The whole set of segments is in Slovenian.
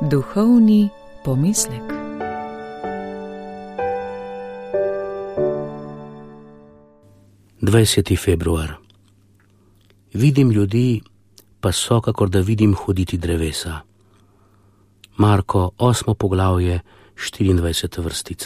Duhovni pomislek. Februar. Vidim ljudi, pa so, kakor da vidim hoditi drevesa. Marko, 8. poglavje, 24. vrstica.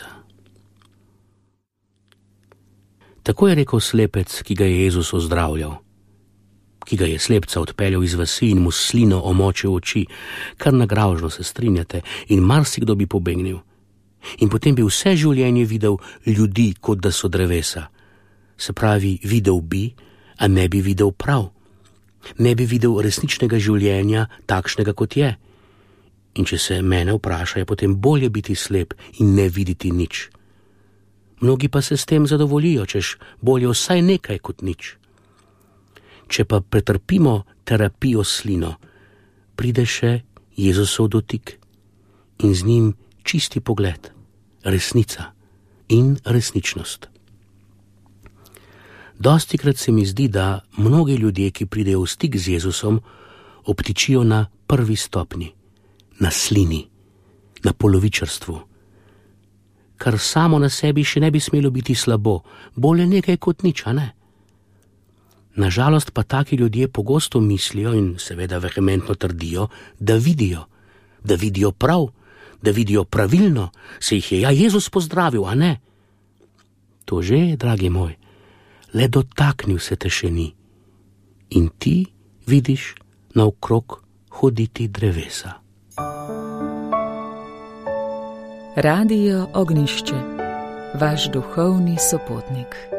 Tako je rekel slepec, ki ga je Jezus ozdravljal, ki ga je slepca odpeljal iz vasi in mu slino omočil oči, kar nagražno se strinjate, in marsikdo bi pobegnil. In potem bi vse življenje videl ljudi, kot da so drevesa. Se pravi, videl bi, a ne bi videl prav. Ne bi videl resničnega življenja, takšnega kot je. In če se mene vpraša, je potem bolje biti slep in ne videti nič. Mnogi pa se s tem zadovoljijo, češ bolje vsaj nekaj kot nič. Če pa pretrpimo terapijo slino, pride še Jezusov dotik in z njim čisti pogled, resnica in resničnost. Dostikrat se mi zdi, da mnogi ljudje, ki pridejo v stik z Jezusom, obtičijo na prvi stopni, na slini, na polovičarstvu, kar samo na sebi še ne bi smelo biti slabo, bolje nekaj kot nič, a ne? Nažalost pa taki ljudje pogosto mislijo in seveda vehementno trdijo, da vidijo prav, da vidijo pravilno, se jih je Jezus pozdravil, a ne? To že, dragi moj, le dotaknil se te še ni in ti vidiš naokrog hoditi drevesa. Radio Ognjišče, vaš duhovni sopotnik.